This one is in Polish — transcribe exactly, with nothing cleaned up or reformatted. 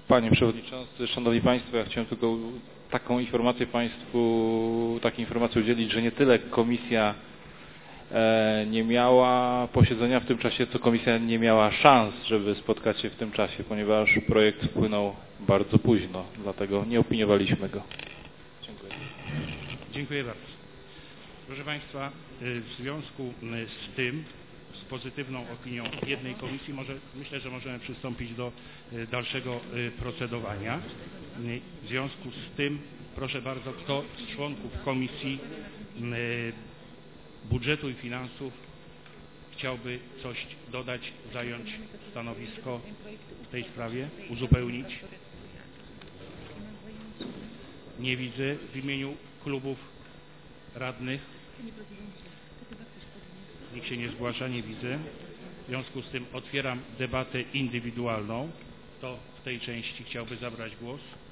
Panie Przewodniczący, Szanowni Państwo, ja chciałem tylko taką informację Państwu, takiej informacji udzielić, że nie tyle komisja nie miała posiedzenia w tym czasie, co komisja nie miała szans, żeby spotkać się w tym czasie, ponieważ projekt wpłynął bardzo późno, dlatego nie opiniowaliśmy go. Dziękuję. Dziękuję bardzo. Proszę Państwa, w związku z tym, z pozytywną opinią jednej komisji, może, myślę, że możemy przystąpić do dalszego procedowania. W związku z tym, proszę bardzo, kto z członków Komisji Budżetu i Finansów chciałby coś dodać, zająć stanowisko w tej sprawie, uzupełnić? Nie widzę. W imieniu klubów radnych nikt się nie zgłasza, nie widzę. W związku z tym otwieram debatę indywidualną. Kto w tej części chciałby zabrać głos?